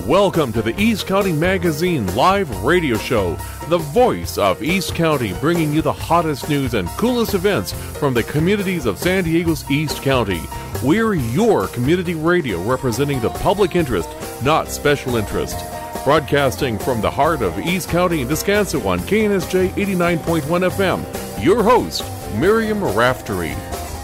Welcome to the East County Magazine live radio show, the voice of East County, bringing you the hottest news and coolest events from the communities of San Diego's East County. We're your community radio representing the public interest, not special interest. Broadcasting from the heart of East County and Descanso on KNSJ 89.1 FM, your host, Miriam Raftery.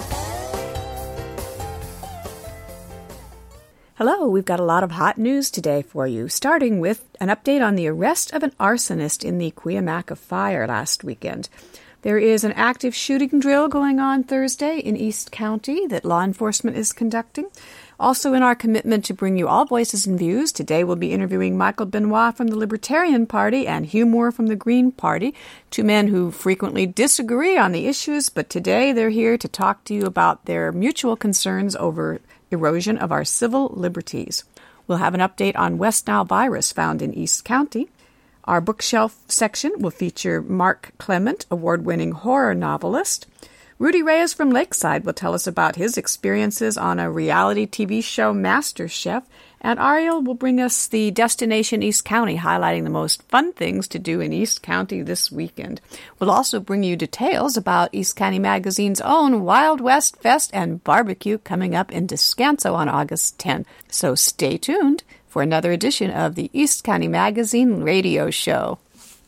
Hello, we've got a lot of hot news today for you, starting with an update on the arrest of an arsonist in the Cuyamaca fire last weekend. There is an active shooting drill going on Thursday in East County that law enforcement is conducting. Also, in our commitment to bring you all voices and views, today we'll be interviewing Michael Benoit from the Libertarian Party and Hugh Moore from the Green Party, two men who frequently disagree on the issues, but today they're here to talk to you about their mutual concerns over erosion of our civil liberties. We'll have an update on West Nile virus found in East County. Our bookshelf section will feature Mark Clement, award-winning horror novelist. Rudy Reyes from Lakeside will tell us about his experiences on a reality TV show, MasterChef. And Ariel will bring us the Destination East County, highlighting the most fun things to do in East County this weekend. We'll also bring you details about East County Magazine's own Wild West Fest and barbecue coming up in Descanso on August 10. So stay tuned for another edition of the East County Magazine radio show.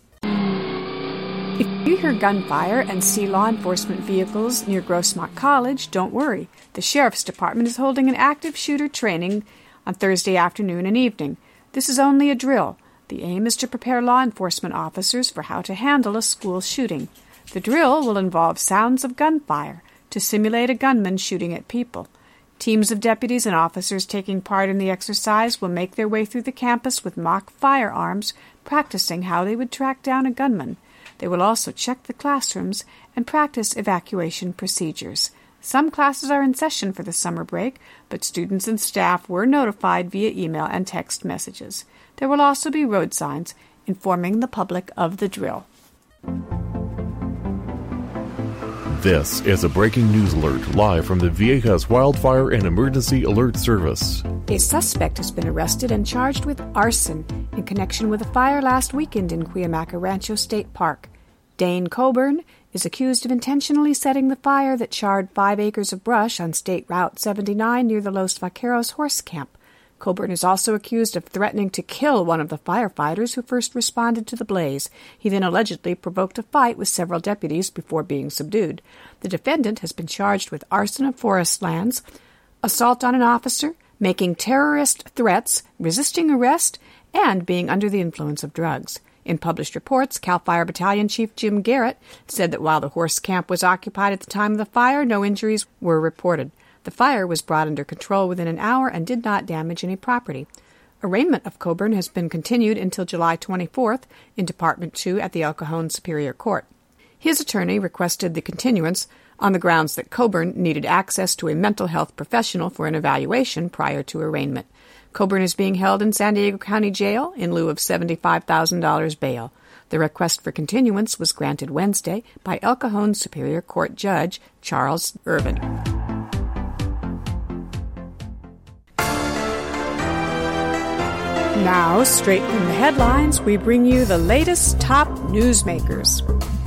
If you hear gunfire and see law enforcement vehicles near Grossmont College, don't worry. The Sheriff's Department is holding an active shooter training on Thursday afternoon and evening. This is only a drill. The aim is to prepare law enforcement officers for how to handle a school shooting. The drill will involve sounds of gunfire to simulate a gunman shooting at people. Teams of deputies and officers taking part in the exercise will make their way through the campus with mock firearms, practicing how they would track down a gunman. They will also check the classrooms and practice evacuation procedures. Some classes are in session for the summer break, but students and staff were notified via email and text messages. There will also be road signs informing the public of the drill. This is a breaking news alert live from the Viejas Wildfire and Emergency Alert Service. A suspect has been arrested and charged with arson in connection with a fire last weekend in Cuyamaca Rancho State Park. Dane Coburn is accused of intentionally setting the fire that charred 5 acres of brush on State Route 79 near the Los Vaqueros horse camp. Coburn is also accused of threatening to kill one of the firefighters who first responded to the blaze. He then allegedly provoked a fight with several deputies before being subdued. The defendant has been charged with arson of forest lands, assault on an officer, making terrorist threats, resisting arrest, and being under the influence of drugs. In published reports, CAL FIRE Battalion Chief Jim Garrett said that while the horse camp was occupied at the time of the fire, no injuries were reported. The fire was brought under control within an hour and did not damage any property. Arraignment of Coburn has been continued until July 24th in Department 2 at the El Cajon Superior Court. His attorney requested the continuance on the grounds that Coburn needed access to a mental health professional for an evaluation prior to arraignment. Coburn is being held in San Diego County Jail in lieu of $75,000 bail. The request for continuance was granted Wednesday by El Cajon Superior Court Judge Charles Irvin. Now, straight from the headlines, we bring you the latest top newsmakers.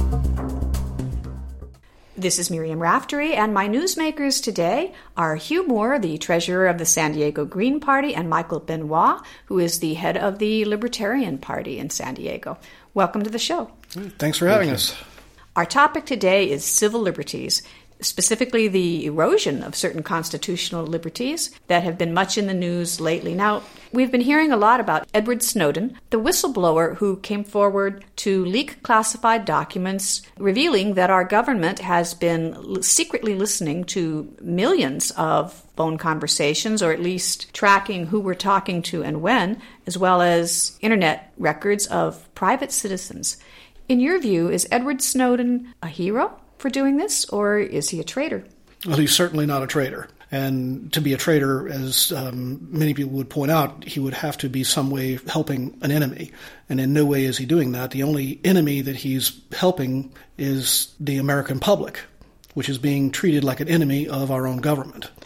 This is Miriam Raftery, and my newsmakers today are Hugh Moore, the treasurer of the San Diego Green Party, and Michael Benoit, who is the head of the Libertarian Party in San Diego. Welcome to the show. Thanks for having us. Our topic today is civil liberties, specifically the erosion of certain constitutional liberties that have been much in the news lately. Now, we've been hearing a lot about Edward Snowden, the whistleblower who came forward to leak classified documents revealing that our government has been secretly listening to millions of phone conversations, or at least tracking who we're talking to and when, as well as internet records of private citizens. In your view, is Edward Snowden a hero for doing this, or is he a traitor? Well, he's certainly not a traitor. And to be a traitor, as many people would point out, he would have to be some way helping an enemy. And in no way is he doing that. The only enemy that he's helping is the American public, which is being treated like an enemy of our own government.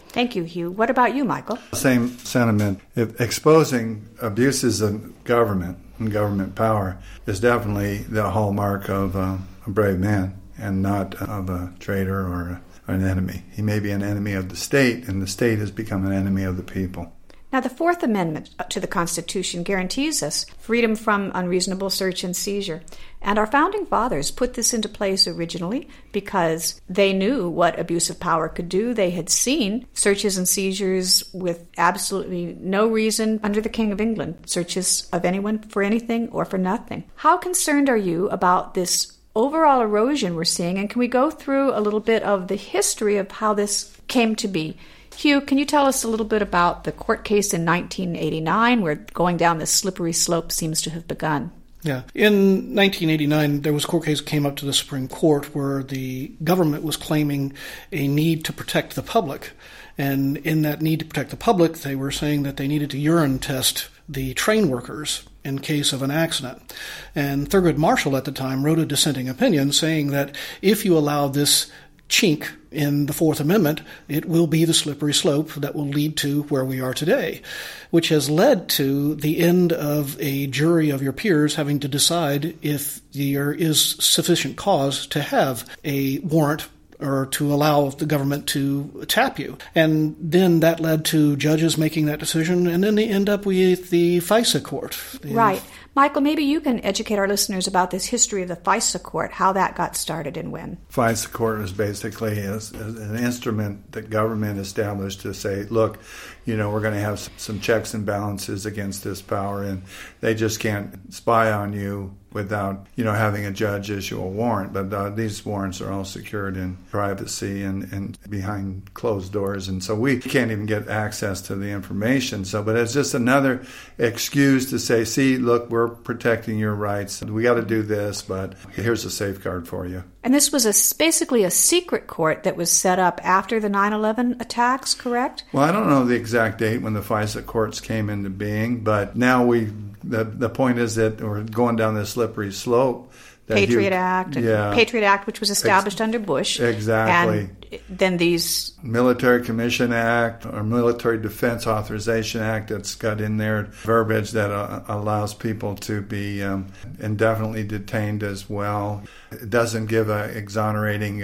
Thank you, Hugh. What about you, Michael? Same sentiment. If exposing abuses of government and government power is definitely the hallmark of a brave man and not of a traitor or an enemy. He may be an enemy of the state, and the state has become an enemy of the people. Now, the Fourth Amendment to the Constitution guarantees us freedom from unreasonable search and seizure. And our founding fathers put this into place originally because they knew what abuse of power could do. They had seen searches and seizures with absolutely no reason under the King of England, searches of anyone for anything or for nothing. How concerned are you about this overall erosion we're seeing? And can we go through a little bit of the history of how this came to be? Hugh, can you tell us a little bit about the court case in 1989 where going down this slippery slope seems to have begun? Yeah. In 1989, there was a court case that came up to the Supreme Court where the government was claiming a need to protect the public. And in that need to protect the public, they were saying that they needed to urine test the train workers in case of an accident. And Thurgood Marshall at the time wrote a dissenting opinion saying that if you allow this chink in the Fourth Amendment, it will be the slippery slope that will lead to where we are today, which has led to the end of a jury of your peers having to decide if there is sufficient cause to have a warrant or to allow the government to tap you. And then that led to judges making that decision, and then they end up with the FISA court. Right. Michael, maybe you can educate our listeners about this history of the FISA court, how that got started and when. FISA court is basically an instrument that government established to say, look, we're going to have some checks and balances against this power, and they just can't spy on you without, having a judge issue a warrant. But these warrants are all secured in privacy and behind closed doors, and so we can't even get access to the information. But it's just another excuse to say, see, look, we're protecting your rights. We got to do this, but here's a safeguard for you. And this was basically a secret court that was set up after the 9/11 attacks, correct? Well, I don't know the exact date when the FISA courts came into being, but now the point is that we're going down this slippery slope. Patriot Act, which was established under Bush. Exactly. And then these Military Commission Act or Military Defense Authorization Act that's got in there verbiage that allows people to be indefinitely detained as well. It doesn't give an exonerating,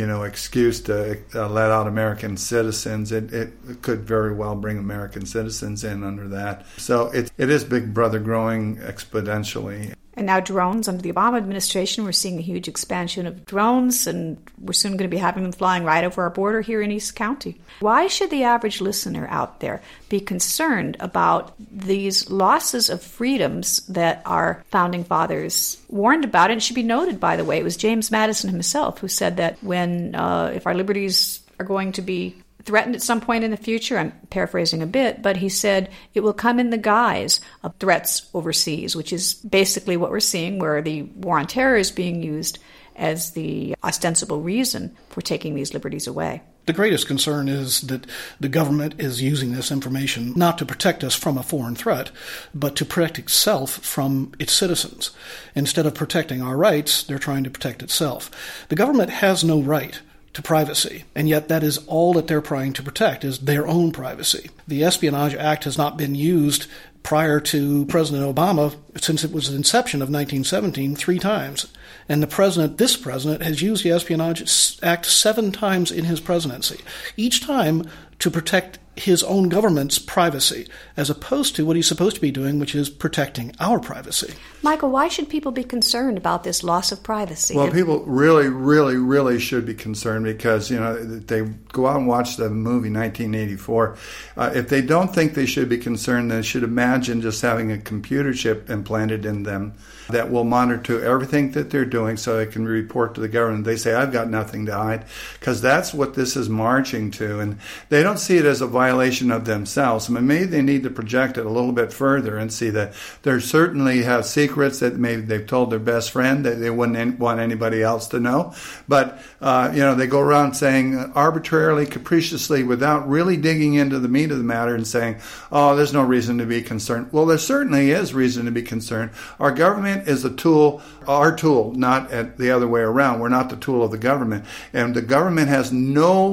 excuse to let out American citizens. It could very well bring American citizens in under that. So it is Big Brother growing exponentially. And now drones. Under the Obama administration, we're seeing a huge expansion of drones, and we're soon going to be having them flying right over our border here in East County. Why should the average listener out there be concerned about these losses of freedoms that our founding fathers warned about? And it should be noted, by the way, it was James Madison himself who said that when, if our liberties are going to be threatened at some point in the future, I'm paraphrasing a bit, but he said it will come in the guise of threats overseas, which is basically what we're seeing, where the war on terror is being used as the ostensible reason for taking these liberties away. The greatest concern is that the government is using this information not to protect us from a foreign threat, but to protect itself from its citizens. Instead of protecting our rights, they're trying to protect itself. The government has no right to privacy, and yet that is all that they're trying to protect, is their own privacy. The Espionage Act has not been used prior to President Obama since it was the inception of 1917 3 times. And this president has used the Espionage Act 7 times in his presidency, each time to protect his own government's privacy, as opposed to what he's supposed to be doing, which is protecting our privacy. Michael, why should people be concerned about this loss of privacy? Well, people really, really, really should be concerned because, they go out and watch the movie 1984. If they don't think they should be concerned, they should imagine just having a computer chip implanted in them that will monitor everything that they're doing so they can report to the government. They say, I've got nothing to hide, because that's what this is marching to. And they don't see it as a violation of themselves. I mean, maybe they need to project it a little bit further and see that they certainly have secrets that maybe they've told their best friend that they wouldn't want anybody else to know. But, they go around saying arbitrarily, capriciously, without really digging into the meat of the matter and saying, oh, there's no reason to be concerned. Well, there certainly is reason to be concerned. Our government is a tool, our tool, not the other way around. We're not the tool of the government. And the government has no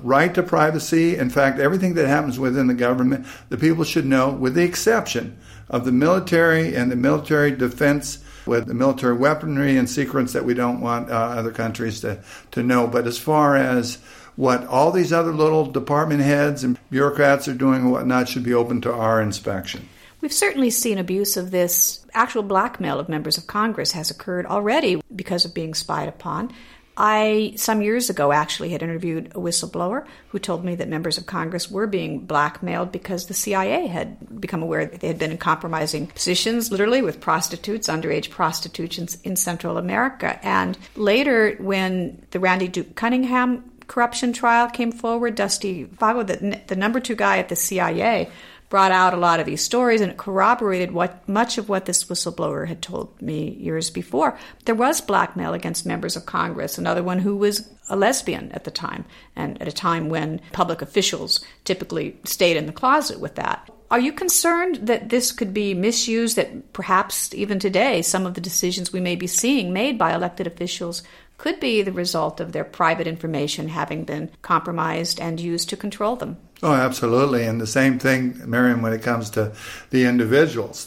right to privacy. In fact, everything that happens within the government, the people should know, with the exception of the military and the military defense with the military weaponry and secrets that we don't want other countries to know. But as far as what all these other little department heads and bureaucrats are doing and whatnot should be open to our inspection. We've certainly seen abuse of this. Actual blackmail of members of Congress has occurred already because of being spied upon. I, some years ago, actually had interviewed a whistleblower who told me that members of Congress were being blackmailed because the CIA had become aware that they had been in compromising positions, literally with prostitutes, underage prostitutes in Central America. And later, when the Randy Duke Cunningham corruption trial came forward, Dusty Fago, the number 2 guy at the CIA, brought out a lot of these stories, and it corroborated much of what this whistleblower had told me years before. There was blackmail against members of Congress, another one who was a lesbian at the time, and at a time when public officials typically stayed in the closet with that. Are you concerned that this could be misused, that perhaps even today some of the decisions we may be seeing made by elected officials could be the result of their private information having been compromised and used to control them? Oh, absolutely. And the same thing, Miriam, when it comes to the individuals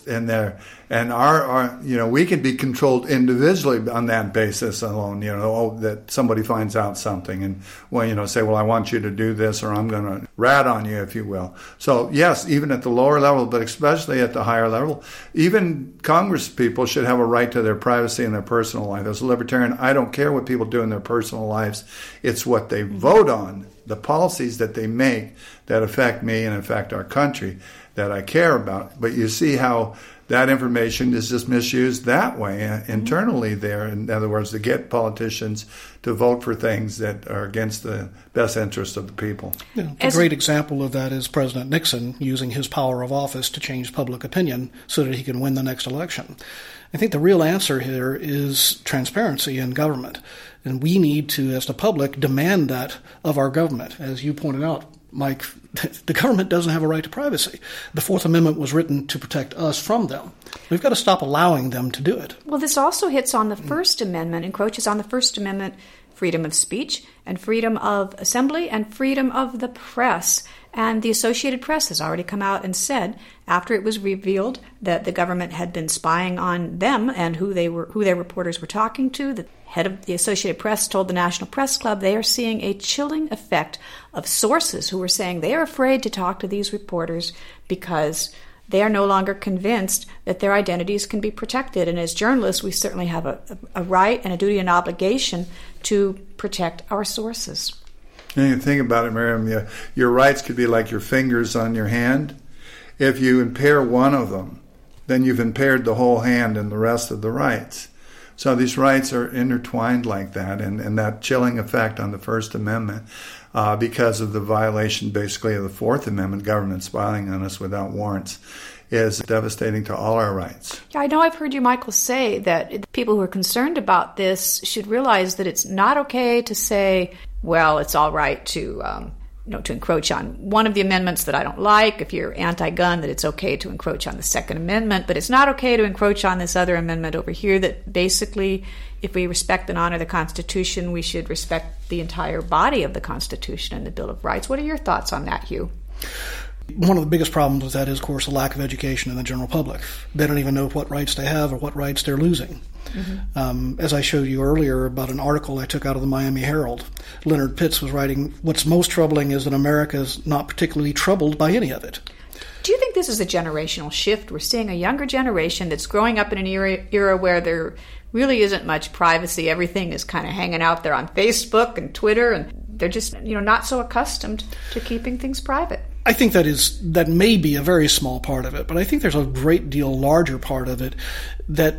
and our we can be controlled individually on that basis alone, that somebody finds out something and, say, well, I want you to do this, or I'm going to rat on you, if you will. So yes, even at the lower level, but especially at the higher level, even Congress people should have a right to their privacy and their personal life. As a libertarian, I don't care what people do in their personal lives. It's what they vote on, the policies that they make that affect me and affect our country that I care about. But you see how that information is just misused that way internally there. In other words, to get politicians to vote for things that are against the best interest of the people. Yeah, a great example of that is President Nixon using his power of office to change public opinion so that he can win the next election. I think the real answer here is transparency in government. And we need to, as the public, demand that of our government. As you pointed out, Mike, the government doesn't have a right to privacy. The Fourth Amendment was written to protect us from them. We've got to stop allowing them to do it. Well, this also hits on the First Amendment, encroaches on the First Amendment, freedom of speech and freedom of assembly and freedom of the press. And the Associated Press has already come out and said, after it was revealed that the government had been spying on them and who their reporters were talking to, the head of the Associated Press told the National Press Club they are seeing a chilling effect of sources who are saying they are afraid to talk to these reporters because they are no longer convinced that their identities can be protected. And as journalists, we certainly have a right and a duty and obligation to protect our sources. And you think about it, Miriam, your rights could be like your fingers on your hand. If you impair one of them, then you've impaired the whole hand and the rest of the rights. So these rights are intertwined like that, and that chilling effect on the First Amendment because of the violation, basically, of the Fourth Amendment, government spying on us without warrants, is devastating to all our rights. Yeah, I know I've heard you, Michael, say that people who are concerned about this should realize that it's not okay to say, well, it's all right to encroach on one of the amendments that I don't like. If you're anti-gun, that it's okay to encroach on the Second Amendment, but it's not okay to encroach on this other amendment over here that basically, if we respect and honor the Constitution, we should respect the entire body of the Constitution and the Bill of Rights. What are your thoughts on that, Hugh? One of the biggest problems with that is, of course, the lack of education in the general public. They don't even know what rights they have or what rights they're losing. Mm-hmm. As I showed you earlier about an article I took out of the Miami Herald, Leonard Pitts was writing, what's most troubling is that America is not particularly troubled by any of it. Do you think this is a generational shift? We're seeing a younger generation that's growing up in an era where there really isn't much privacy. Everything is kind of hanging out there on Facebook and Twitter, and they're just not so accustomed to keeping things private. I think that may be a very small part of it, but I think there's a great deal larger part of it, that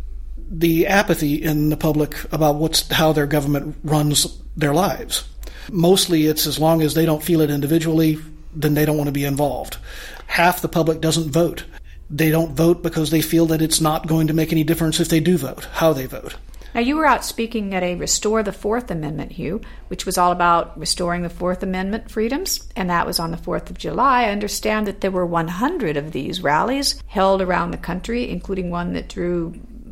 the apathy in the public about how their government runs their lives. Mostly it's as long as they don't feel it individually, then they don't want to be involved. Half the public doesn't vote. They don't vote because they feel that it's not going to make any difference if they do vote, how they vote. Now, you were out speaking at a Restore the Fourth Amendment, Hugh, which was all about restoring the Fourth Amendment freedoms, and that was on the 4th of July. I understand that there were 100 of these rallies held around the country, including one that drew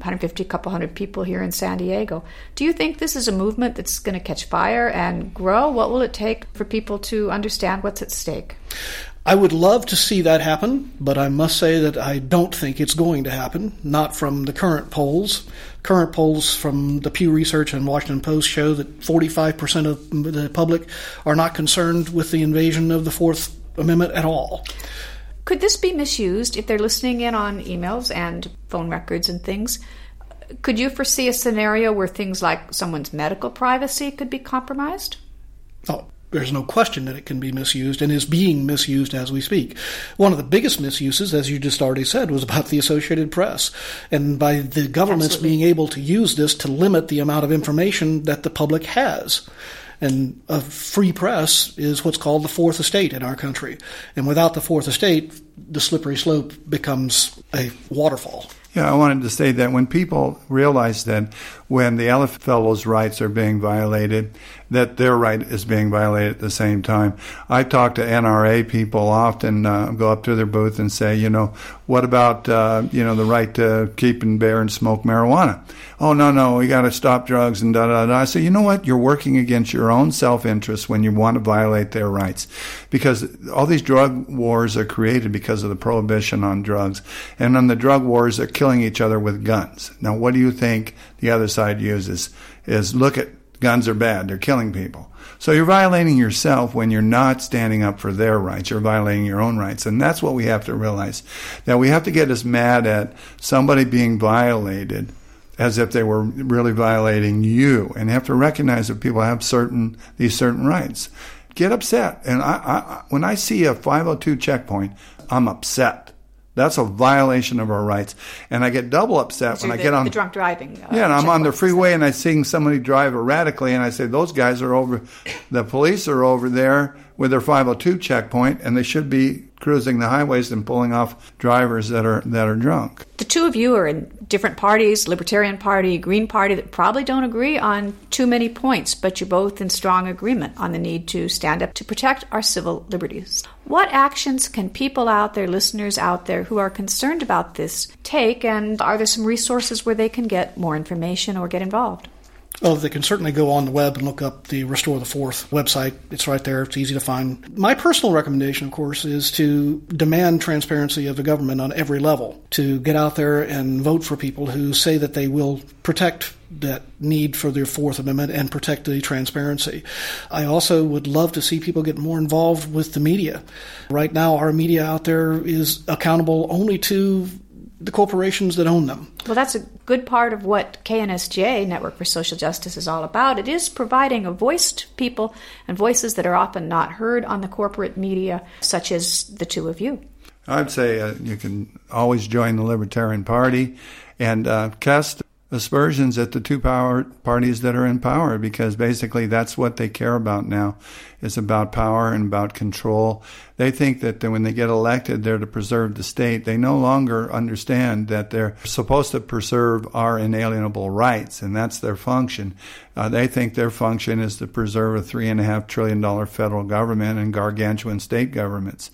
150, couple hundred people here in San Diego. Do you think this is a movement that's going to catch fire and grow? What will it take for people to understand what's at stake? I would love to see that happen, but I must say that I don't think it's going to happen, not from the current polls. Current polls from the Pew Research and Washington Post show that 45% of the public are not concerned with the invasion of the Fourth Amendment at all. Could this be misused if they're listening in on emails and phone records and things? Could you foresee a scenario where things like someone's medical privacy could be compromised? Oh, there's no question that it can be misused and is being misused as we speak. One of the biggest misuses, as you just already said, was about the Associated Press. And by the governments being able to use this to limit the amount of information that the public has. And a free press is what's called the Fourth Estate in our country. And without the Fourth Estate, the slippery slope becomes a waterfall. Yeah, I wanted to say that when people realize that when the Ellis Fellows' rights are being violated, that their right is being violated at the same time. I talk to NRA people often, go up to their booth and say, what about, the right to keep and bear and smoke marijuana? Oh, no, we got to stop drugs and da-da-da. I say, you know what? You're working against your own self-interest when you want to violate their rights. Because all these drug wars are created because of the prohibition on drugs. And on the drug wars, they're killing each other with guns. Now, what do you think the other side uses? Is look at guns are bad. They're killing people. So you're violating yourself when you're not standing up for their rights. You're violating your own rights. And that's what we have to realize, that we have to get as mad at somebody being violated as if they were really violating you, and have to recognize that people have these certain rights. Get upset. And I when I see a 502 checkpoint, I'm upset. That's a violation of our rights. And I get double upset when I get on the drunk driving. And I'm on the freeway and I see somebody drive erratically, and I say, those guys are over, the police are over there with their 502 checkpoint, and they should be cruising the highways and pulling off drivers that are drunk. The two of you are in different parties, Libertarian Party, Green Party, that probably don't agree on too many points, but you're both in strong agreement on the need to stand up to protect our civil liberties. What actions can people out there, listeners out there who are concerned about this take, and are there some resources where they can get more information or get involved? Oh, they can certainly go on the web and look up the Restore the Fourth website. It's right there. It's easy to find. My personal recommendation, of course, is to demand transparency of the government on every level, to get out there and vote for people who say that they will protect that need for their Fourth Amendment and protect the transparency. I also would love to see people get more involved with the media. Right now, our media out there is accountable only to the corporations that own them. Well, that's a good part of what KNSJ, Network for Social Justice, is all about. It is providing a voice to people and voices that are often not heard on the corporate media, such as the two of you. I'd say you can always join the Libertarian Party and cast aspersions at the two parties that are in power, because basically that's what they care about now. It's about power and about control. They think that when they get elected, they're to preserve the state. They no longer understand that they're supposed to preserve our inalienable rights, and that's their function. They think their function is to preserve a $3.5 trillion federal government and gargantuan state governments.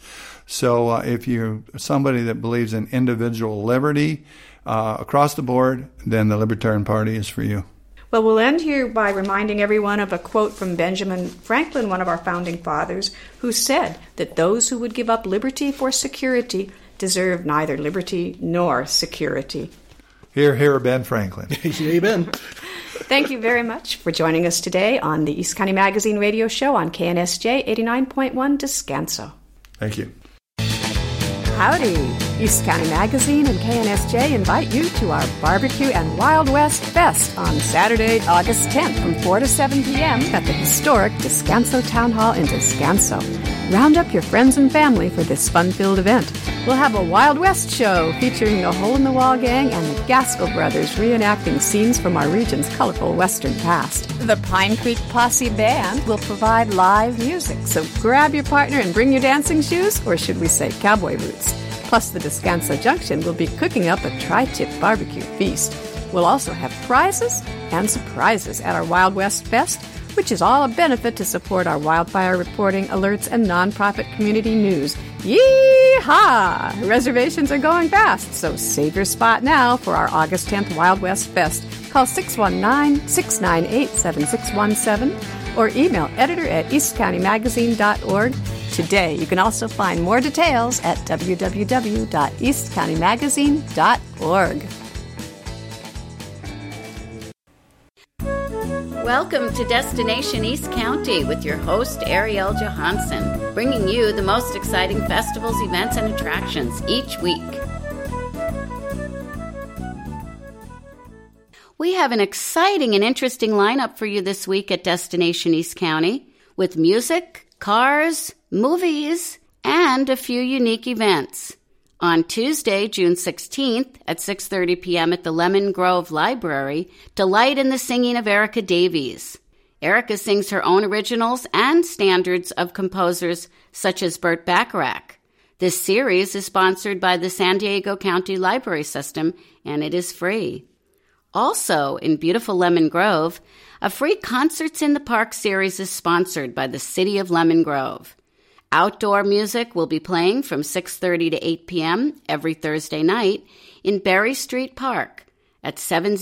So if you're somebody that believes in individual liberty, across the board, then the Libertarian Party is for you. Well, we'll end here by reminding everyone of a quote from Benjamin Franklin, one of our founding fathers, who said that those who would give up liberty for security deserve neither liberty nor security. Hear, hear, Ben Franklin. Amen. Thank you very much for joining us today on the East County Magazine radio show on KNSJ 89.1 Descanso. Thank you. Howdy! East County Magazine and KNSJ invite you to our Barbecue and Wild West Fest on Saturday, August 10th from 4 to 7 p.m. at the historic Descanso Town Hall in Descanso. Round up your friends and family for this fun-filled event. We'll have a Wild West show featuring the Hole in the Wall Gang and the Gaskell Brothers reenacting scenes from our region's colorful western past. The Pine Creek Posse Band will provide live music, so grab your partner and bring your dancing shoes, or should we say cowboy boots. Plus, the Descanso Junction will be cooking up a tri-tip barbecue feast. We'll also have prizes and surprises at our Wild West Fest, which is all a benefit to support our wildfire reporting, alerts, and nonprofit community news. Yee! Yee-haw! Reservations are going fast, so save your spot now for our August 10th Wild West Fest. Call 619-698-7617 or email editor@eastcountymagazine.org. Today, you can also find more details at www.eastcountymagazine.org. Welcome to Destination East County with your host, Ariel Johansson, bringing you the most exciting festivals, events, and attractions each week. We have an exciting and interesting lineup for you this week at Destination East County with music, cars, movies, and a few unique events. On Tuesday, June 16th at 6:30 p.m. at the Lemon Grove Library, delight in the singing of Erica Davies. Erica sings her own originals and standards of composers such as Burt Bacharach. This series is sponsored by the San Diego County Library System, and it is free. Also, in beautiful Lemon Grove, a free Concerts in the Park series is sponsored by the City of Lemon Grove. Outdoor music will be playing from 6:30 to 8 p.m. every Thursday night in Berry Street Park at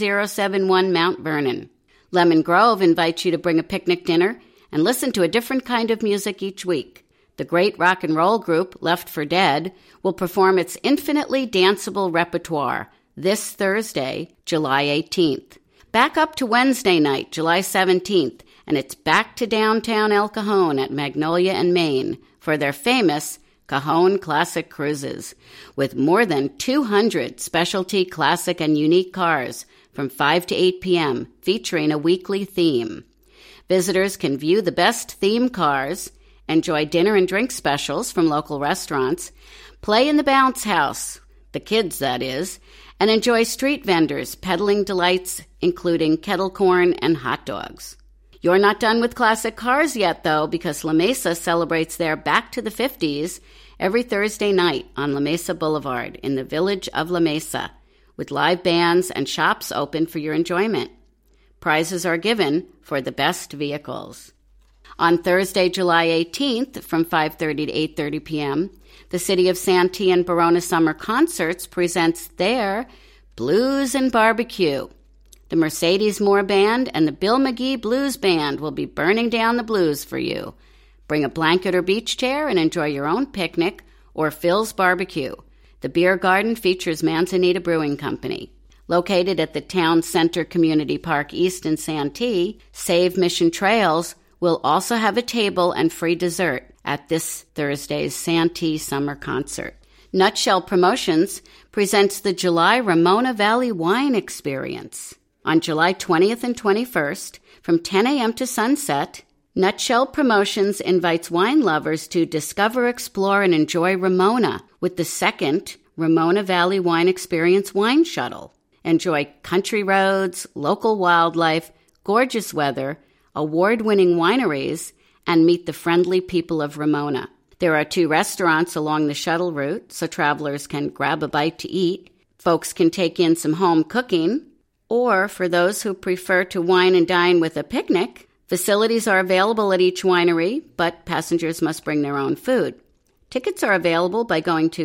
7071 Mount Vernon. Lemon Grove invites you to bring a picnic dinner and listen to a different kind of music each week. The great rock and roll group Left for Dead will perform its infinitely danceable repertoire this Thursday, July 18th. Back up to Wednesday night, July 17th, and it's back to downtown El Cajon at Magnolia and Main for their famous Cajon Classic Cruises, with more than 200 specialty, classic, and unique cars from 5 to 8 p.m., featuring a weekly theme. Visitors can view the best theme cars, enjoy dinner and drink specials from local restaurants, play in the bounce house, the kids that is, and enjoy street vendors peddling delights including kettle corn and hot dogs. You're not done with classic cars yet, though, because La Mesa celebrates their Back to the 50s every Thursday night on La Mesa Boulevard in the village of La Mesa, with live bands and shops open for your enjoyment. Prizes are given for the best vehicles. On Thursday, July 18th, from 5:30 to 8:30 p.m., the City of Santee and Barona Summer Concerts presents their Blues and Barbecue. The Mercedes Moore Band and the Bill McGee Blues Band will be burning down the blues for you. Bring a blanket or beach chair and enjoy your own picnic or Phil's Barbecue. The beer garden features Manzanita Brewing Company. Located at the Town Center Community Park East in Santee, Save Mission Trails will also have a table and free dessert at this Thursday's Santee Summer Concert. Nutshell Promotions presents the July Ramona Valley Wine Experience. On July 20th and 21st, from 10 a.m. to sunset, Nutshell Promotions invites wine lovers to discover, explore, and enjoy Ramona with the second Ramona Valley Wine Experience Wine Shuttle. Enjoy country roads, local wildlife, gorgeous weather, award-winning wineries, and meet the friendly people of Ramona. There are 2 restaurants along the shuttle route, so travelers can grab a bite to eat. Folks can take in some home cooking, or for those who prefer to wine and dine with a picnic, facilities are available at each winery, but passengers must bring their own food. Tickets are available by going to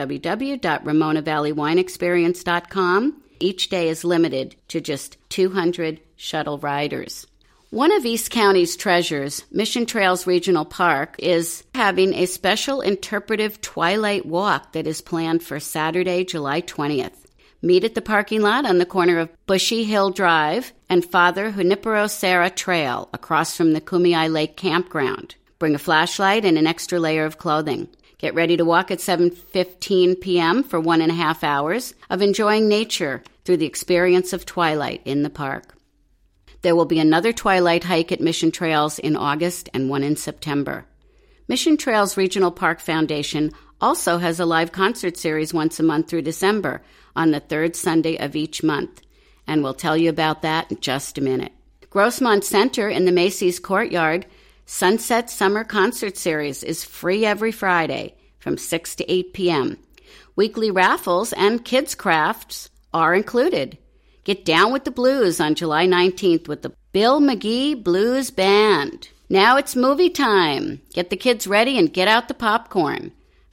www.ramonavalleywineexperience.com. Each day is limited to just 200 shuttle riders. One of East County's treasures, Mission Trails Regional Park, is having a special interpretive twilight walk that is planned for Saturday, July 20th. Meet at the parking lot on the corner of Bushy Hill Drive and Father Junipero Serra Trail across from the Kumeyaay Lake Campground. Bring a flashlight and an extra layer of clothing. Get ready to walk at 7:15 p.m. for 1.5 hours of enjoying nature through the experience of twilight in the park. There will be another twilight hike at Mission Trails in August and one in September. Mission Trails Regional Park Foundation also has a live concert series once a month through December on the 3rd Sunday of each month, and we'll tell you about that in just a minute. Grossmont Center in the Macy's Courtyard Sunset Summer Concert Series is free every Friday from 6 to 8 p.m. Weekly raffles and kids' crafts are included. Get down with the blues on July 19th with the Bill McGee Blues Band. Now it's movie time. Get the kids ready and get out the popcorn.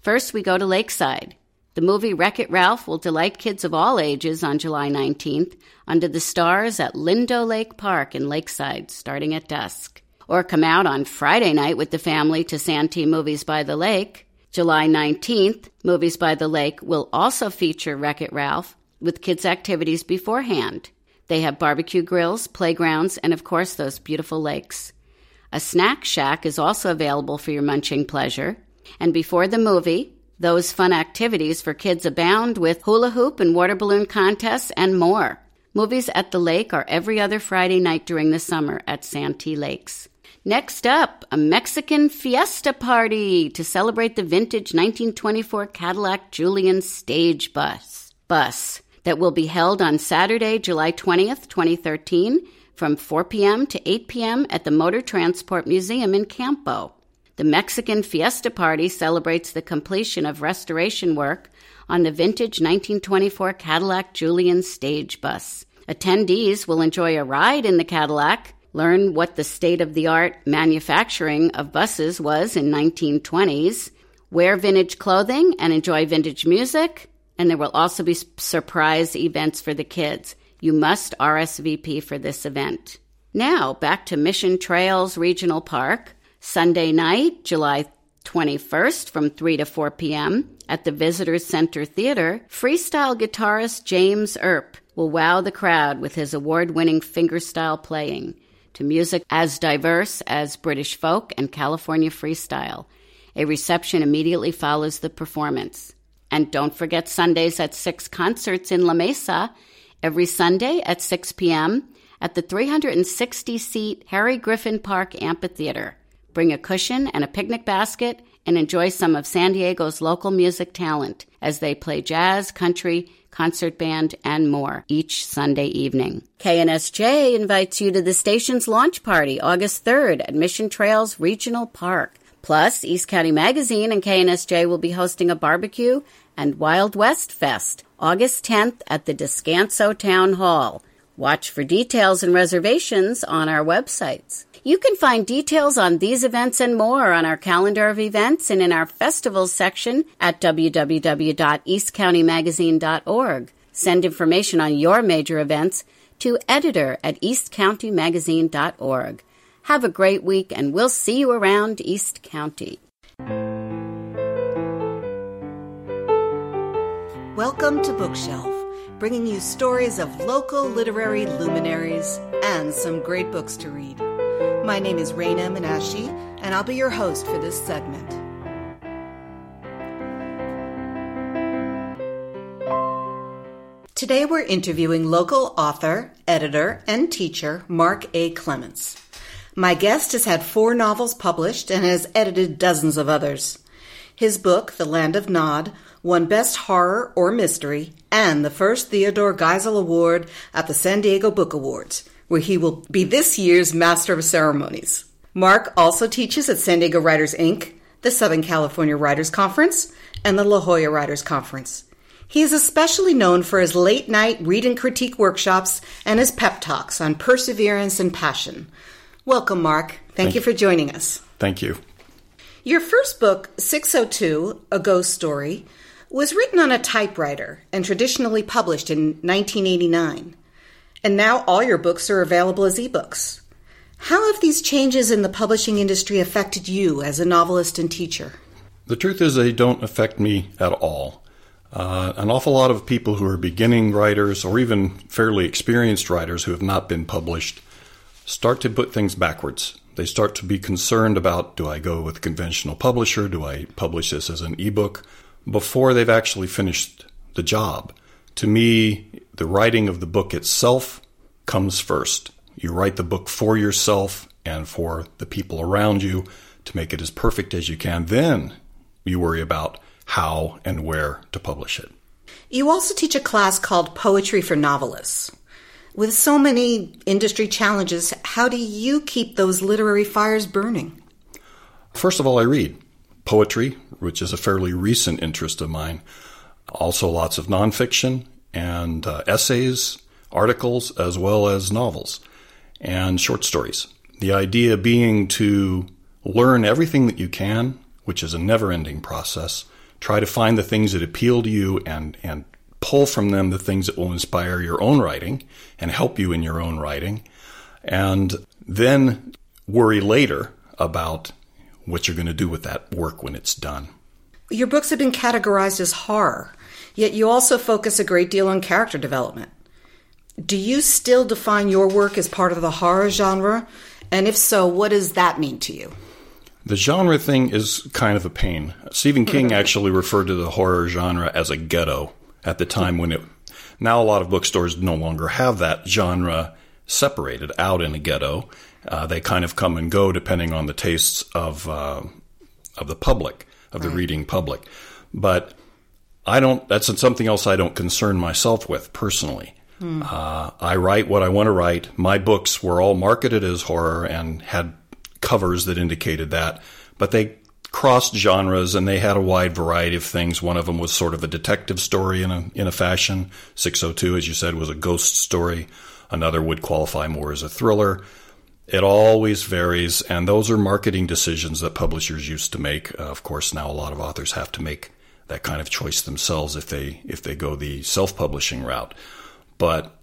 First, we go to Lakeside. The movie Wreck-It Ralph will delight kids of all ages on July 19th under the stars at Lindo Lake Park in Lakeside, starting at dusk. Or come out on Friday night with the family to Santee Movies by the Lake. July 19th, Movies by the Lake will also feature Wreck-It Ralph with kids' activities beforehand. They have barbecue grills, playgrounds, and of course those beautiful lakes. A snack shack is also available for your munching pleasure. And before the movie, those fun activities for kids abound with hula hoop and water balloon contests and more. Movies at the lake are every other Friday night during the summer at Santee Lakes. Next up, a Mexican fiesta party to celebrate the vintage 1924 Cadillac Julian stage bus that will be held on Saturday, July 20th, 2013, from 4 p.m. to 8 p.m. at the Motor Transport Museum in Campo. The Mexican Fiesta Party celebrates the completion of restoration work on the vintage 1924 Cadillac Julian stage bus. Attendees will enjoy a ride in the Cadillac, learn what the state-of-the-art manufacturing of buses was in 1920s, wear vintage clothing and enjoy vintage music, and there will also be surprise events for the kids. You must RSVP for this event. Now, back to Mission Trails Regional Park. Sunday night, July 21st from 3 to 4 p.m. at the Visitors Center Theater, freestyle guitarist James Earp will wow the crowd with his award-winning fingerstyle playing to music as diverse as British folk and California freestyle. A reception immediately follows the performance. And don't forget Sundays at 6 concerts in La Mesa, every Sunday at 6 p.m. at the 360-seat Harry Griffin Park Amphitheater. Bring a cushion and a picnic basket and enjoy some of San Diego's local music talent as they play jazz, country, concert band, and more each Sunday evening. KNSJ invites you to the station's launch party August 3rd at Mission Trails Regional Park. Plus, East County Magazine and KNSJ will be hosting a barbecue and Wild West Fest August 10th at the Descanso Town Hall. Watch for details and reservations on our websites. You can find details on these events and more on our calendar of events and in our festivals section at www.eastcountymagazine.org. Send information on your major events to editor@eastcountymagazine.org. Have a great week, and we'll see you around East County. Welcome to Bookshelf, bringing you stories of local literary luminaries and some great books to read. My name is Raina Menashe, and I'll be your host for this segment. Today we're interviewing local author, editor, and teacher Mark A. Clements. My guest has had 4 novels published and has edited dozens of others. His book, The Land of Nod, won Best Horror or Mystery and the first Theodore Geisel Award at the San Diego Book Awards, where he will be this year's Master of Ceremonies. Mark also teaches at San Diego Writers, Inc., the Southern California Writers Conference, and the La Jolla Writers Conference. He is especially known for his late-night read and critique workshops and his pep talks on perseverance and passion. Welcome, Mark. Thank you for joining us. Thank you. Your first book, 602, A Ghost Story, was written on a typewriter and traditionally published in 1989. And now all your books are available as ebooks. How have these changes in the publishing industry affected you as a novelist and teacher? The truth is they don't affect me at all. An awful lot of people who are beginning writers or even fairly experienced writers who have not been published start to put things backwards. They start to be concerned about, do I go with a conventional publisher? Do I publish this as an ebook? Before they've actually finished the job. To me, the writing of the book itself comes first. You write the book for yourself and for the people around you to make it as perfect as you can. Then you worry about how and where to publish it. You also teach a class called Poetry for Novelists. With so many industry challenges, how do you keep those literary fires burning? First of all, I read poetry, which is a fairly recent interest of mine. Also lots of nonfiction and essays, articles, as well as novels and short stories. The idea being to learn everything that you can, which is a never-ending process, Try to find the things that appeal to you and pull from them the things that will inspire your own writing and help you in your own writing. And then worry later about what you're going to do with that work when it's done. Your books have been categorized as horror, yet you also focus a great deal on character development. Do you still define your work as part of the horror genre? And if so, what does that mean to you? The genre thing is kind of a pain. Stephen King actually referred to the horror genre as a ghetto at the time when it... Now a lot of bookstores no longer have that genre separated out in a ghetto. They kind of come and go depending on the tastes of the public, of the reading public. But that's something else I don't concern myself with personally. I write what I want to write. My books were all marketed as horror and had covers that indicated that, but they crossed genres and they had a wide variety of things. One of them was sort of a detective story in a fashion. 602, as you said, was a ghost story. Another would qualify more as a thriller. It always varies, and those are marketing decisions that publishers used to make. Of course, now a lot of authors have to make that kind of choice themselves if they go the self-publishing route. But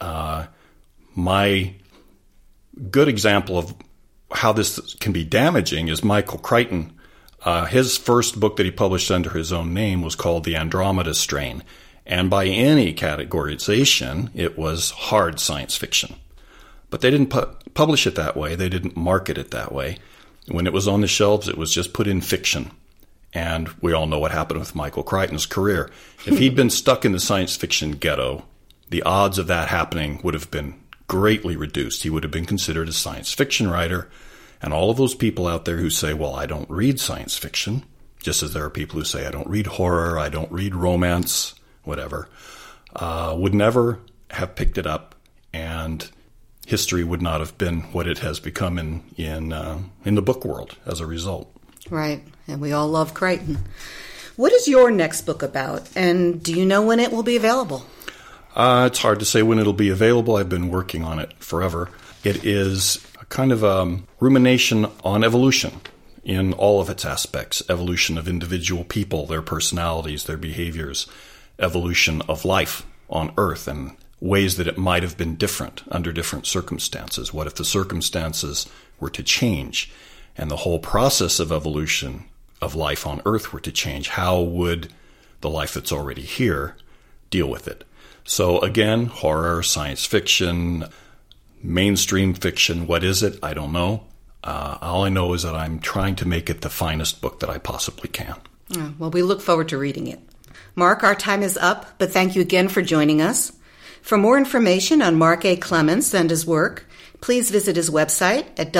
my good example of how this can be damaging is Michael Crichton. His first book that he published under his own name was called The Andromeda Strain. And by any categorization, it was hard science fiction. But they didn't publish it that way. They didn't market it that way. When it was on the shelves, it was just put in fiction. And we all know what happened with Michael Crichton's career. If he'd been stuck in the science fiction ghetto, the odds of that happening would have been greatly reduced. He would have been considered a science fiction writer. And all of those people out there who say, well, I don't read science fiction, just as there are people who say, I don't read horror, I don't read romance, whatever, would never have picked it up, and history would not have been what it has become in the book world as a result. Right, and we all love Crichton. What is your next book about, and do you know when it will be available? It's hard to say when it'll be available. I've been working on it forever. It is a kind of a rumination on evolution in all of its aspects. Evolution of individual people, their personalities, their behaviors. Evolution of life on Earth and ways that it might have been different under different circumstances. What if the circumstances were to change and the whole process of evolution of life on Earth were to change? How would the life that's already here deal with it? So again, horror, science fiction, mainstream fiction, what is it? I don't know. All I know is that I'm trying to make it the finest book that I possibly can. Well, we look forward to reading it. Mark, our time is up, but thank you again for joining us. For more information on Mark A. Clements and his work, please visit his website at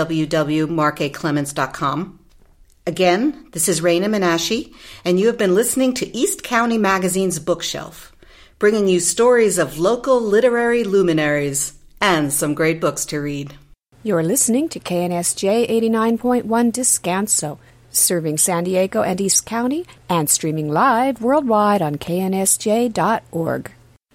www.markaclements.com. Again, this is Raina Menashe, and you have been listening to East County Magazine's Bookshelf, bringing you stories of local literary luminaries and some great books to read. You're listening to KNSJ 89.1 Descanso, serving San Diego and East County, and streaming live worldwide on knsj.org.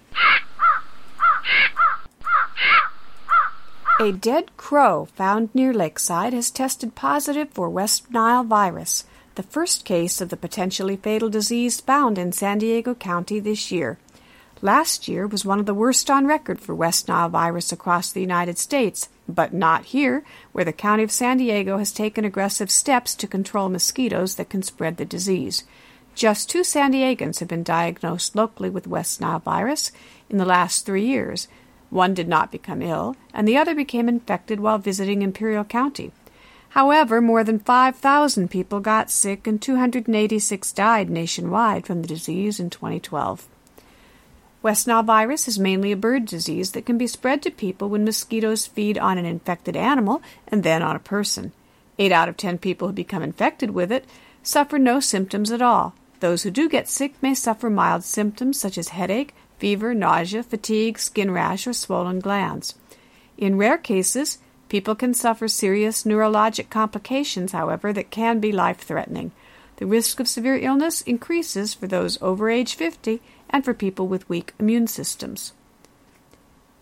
A dead crow found near Lakeside has tested positive for West Nile virus, the first case of the potentially fatal disease found in San Diego County this year. Last year was one of the worst on record for West Nile virus across the United States, but not here, where the County of San Diego has taken aggressive steps to control mosquitoes that can spread the disease. Just 2 San Diegans have been diagnosed locally with West Nile virus in the last 3 years. One did not become ill, and the other became infected while visiting Imperial County. However, more than 5,000 people got sick and 286 died nationwide from the disease in 2012. West Nile virus is mainly a bird disease that can be spread to people when mosquitoes feed on an infected animal and then on a person. 8 out of 10 people who become infected with it suffer no symptoms at all. Those who do get sick may suffer mild symptoms such as headache, fever, nausea, fatigue, skin rash, or swollen glands. In rare cases, people can suffer serious neurologic complications, however, that can be life-threatening. The risk of severe illness increases for those over age 50 and for people with weak immune systems.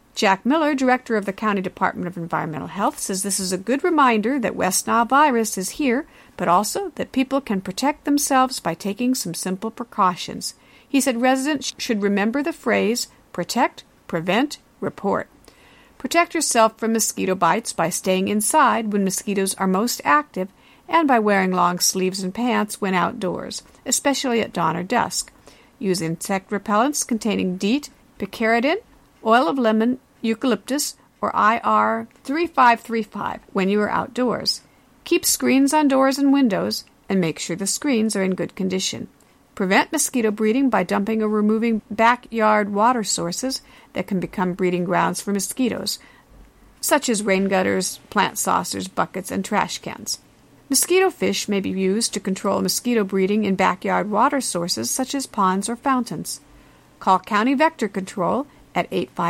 Jack Miller, director of the County Department of Environmental Health, says this is a good reminder that West Nile virus is here, but also that people can protect themselves by taking some simple precautions. He said residents should remember the phrase, protect, prevent, report. Protect yourself from mosquito bites by staying inside when mosquitoes are most active and by wearing long sleeves and pants when outdoors, especially at dawn or dusk. Use insect repellents containing DEET, picaridin, oil of lemon, eucalyptus, or IR 3535 when you are outdoors. Keep screens on doors and windows and make sure the screens are in good condition. Prevent mosquito breeding by dumping or removing backyard water sources that can become breeding grounds for mosquitoes, such as rain gutters, plant saucers, buckets, and trash cans. Mosquito fish may be used to control mosquito breeding in backyard water sources such as ponds or fountains. Call County Vector Control at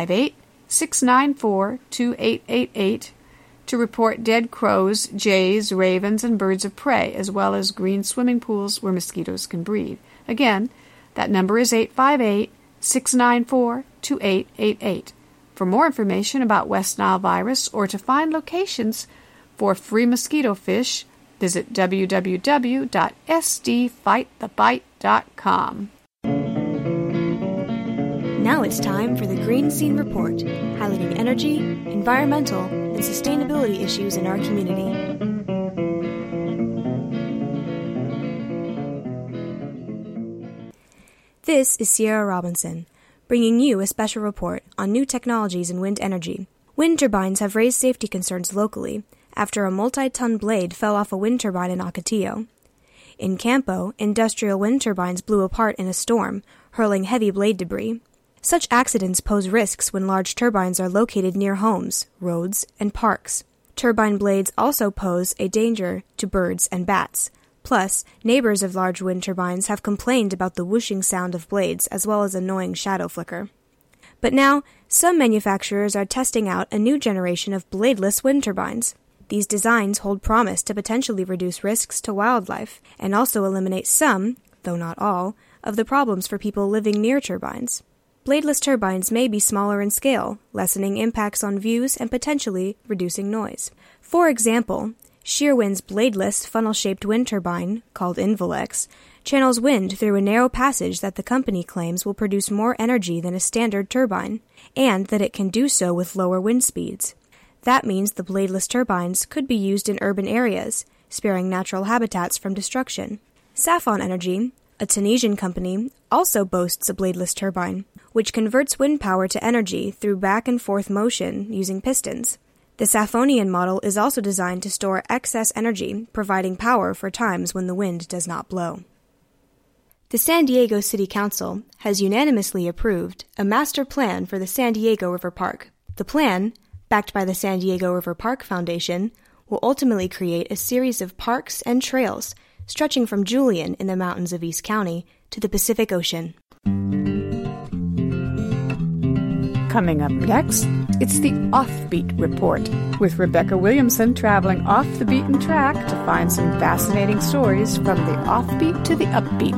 858-694-2888 to report dead crows, jays, ravens, and birds of prey, as well as green swimming pools where mosquitoes can breed. Again, that number is 858-694-2888. For more information about West Nile virus or to find locations for free mosquito fish, visit www.sdfightthebite.com. Now it's time for the Green Scene Report, highlighting energy, environmental, and sustainability issues in our community. This is Sierra Robinson, bringing you a special report on new technologies in wind energy. Wind turbines have raised safety concerns locally after a multi-ton blade fell off a wind turbine in Ocotillo. In Campo, industrial wind turbines blew apart in a storm, hurling heavy blade debris. Such accidents pose risks when large turbines are located near homes, roads, and parks. Turbine blades also pose a danger to birds and bats. Plus, neighbors of large wind turbines have complained about the whooshing sound of blades as well as annoying shadow flicker. But now, some manufacturers are testing out a new generation of bladeless wind turbines. These designs hold promise to potentially reduce risks to wildlife and also eliminate some, though not all, of the problems for people living near turbines. Bladeless turbines may be smaller in scale, lessening impacts on views and potentially reducing noise. For example, Shearwind's bladeless funnel-shaped wind turbine, called Involex, channels wind through a narrow passage that the company claims will produce more energy than a standard turbine, and that it can do so with lower wind speeds. That means the bladeless turbines could be used in urban areas, sparing natural habitats from destruction. Safon Energy, a Tunisian company, also boasts a bladeless turbine, which converts wind power to energy through back-and-forth motion using pistons. The Safonian model is also designed to store excess energy, providing power for times when the wind does not blow. The San Diego City Council has unanimously approved a master plan for the San Diego River Park. The plan, backed by the San Diego River Park Foundation, will ultimately create a series of parks and trails stretching from Julian in the mountains of East County to the Pacific Ocean. Coming up next, it's the Offbeat Report, with Rebecca Williamson traveling off the beaten track to find some fascinating stories from the offbeat to the upbeat.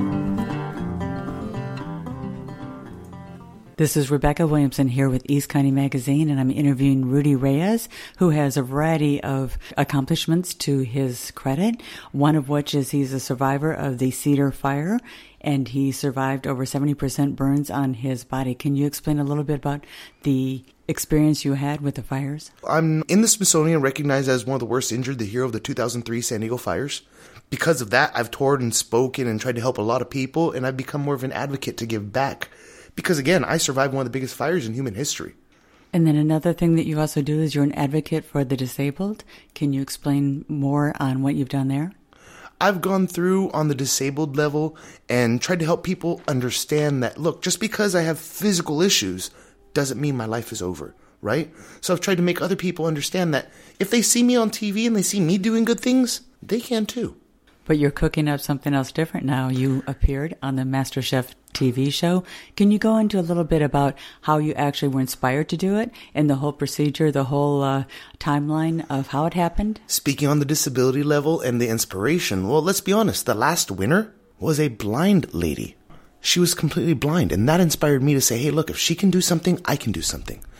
This is Rebecca Williamson here with East County Magazine, and I'm interviewing Rudy Reyes, who has a variety of accomplishments to his credit, one of which is he's a survivor of the Cedar Fire, and he survived over 70% burns on his body. Can you explain a little bit about the experience you had with the fires? I'm in the Smithsonian recognized as one of the worst injured, the hero of the 2003 San Diego fires. Because of that, I've toured and spoken and tried to help a lot of people, and I've become more of an advocate to give back. Because, again, I survived one of the biggest fires in human history. And then another thing that you also do is you're an advocate for the disabled. Can you explain more on what you've done there? I've gone through on the disabled level and tried to help people understand that, look, just because I have physical issues doesn't mean my life is over, right? So I've tried to make other people understand that if they see me on TV and they see me doing good things, they can too. But you're cooking up something else different now. You appeared on the MasterChef TV show. Can you go into a little bit about how you actually were inspired to do it and the whole procedure, the whole timeline of how it happened? Speaking on the disability level and the inspiration, well, let's be honest, the last winner was a blind lady. She was completely blind, and that inspired me to say, hey, look, if she can do something, I can do something.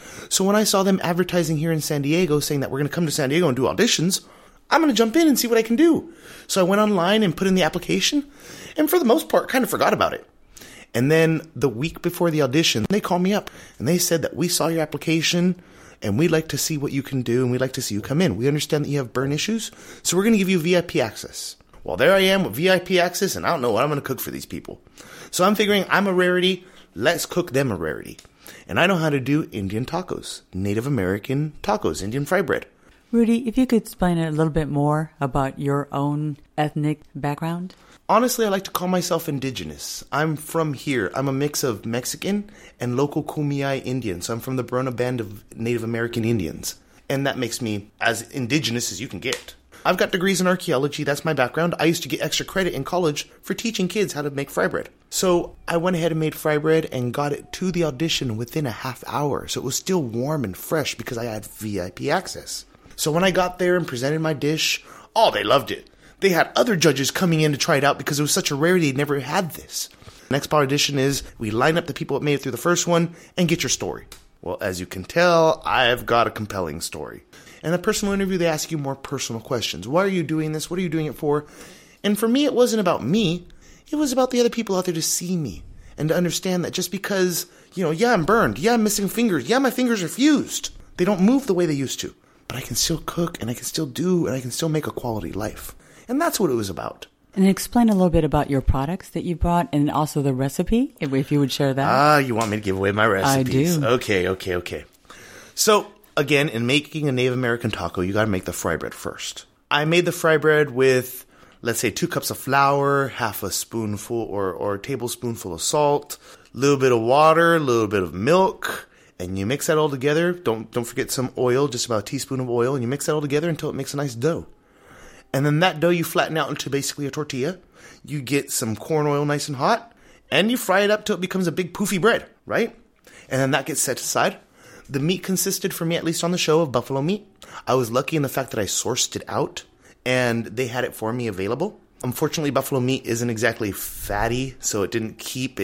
So when I saw them advertising here in San Diego saying that we're going to come to San Diego and do auditions, I'm going to jump in and see what I can do. So I went online and put in the application, and for the most part, kind of forgot about it. And then the week before the audition, they called me up and they said that we saw your application and we'd like to see what you can do and we'd like to see you come in. We understand that you have burn issues, so we're going to give you VIP access. Well, there I am with VIP access, and I don't know what I'm going to cook for these people. So I'm figuring I'm a rarity. Let's cook them a rarity. And I know how to do Indian tacos, Native American tacos, Indian fry bread. Rudy, if you could explain a little bit more about your own ethnic background. Honestly, I like to call myself indigenous. I'm from here. I'm a mix of Mexican and local Kumeyaay Indian. So I'm from the Barona Band of Native American Indians. And that makes me as indigenous as you can get. I've got degrees in archaeology. That's my background. I used to get extra credit in college for teaching kids how to make fry bread. So I went ahead and made fry bread and got it to the audition within a half hour. So it was still warm and fresh because I had VIP access. So when I got there and presented my dish, they loved it. They had other judges coming in to try it out because it was such a rarity they'd never had this. The next part audition is we line up the people that made it through the first one and get your story. Well, as you can tell, I've got a compelling story. In a personal interview, they ask you more personal questions. Why are you doing this? What are you doing it for? And for me, it wasn't about me. It was about the other people out there to see me and to understand that just because, I'm burned. Yeah, I'm missing fingers. Yeah, my fingers are fused. They don't move the way they used to. But I can still cook and I can still do and I can still make a quality life. And that's what it was about. And explain a little bit about your products that you brought and also the recipe, if you would share that. You want me to give away my recipes? I do. Okay. So, again, in making a Native American taco, you got to make the fry bread first. I made the fry bread with, let's say, 2 cups of flour, half a spoonful or a tablespoonful of salt, a little bit of water, a little bit of milk, and you mix that all together. Don't forget some oil, just about a teaspoon of oil, and you mix that all together until it makes a nice dough. And then that dough you flatten out into basically a tortilla. You get some corn oil nice and hot, and you fry it up till it becomes a big poofy bread, right? And then that gets set aside. The meat consisted, for me at least on the show, of buffalo meat. I was lucky in the fact that I sourced it out, and they had it for me available. Unfortunately, buffalo meat isn't exactly fatty, so it didn't keep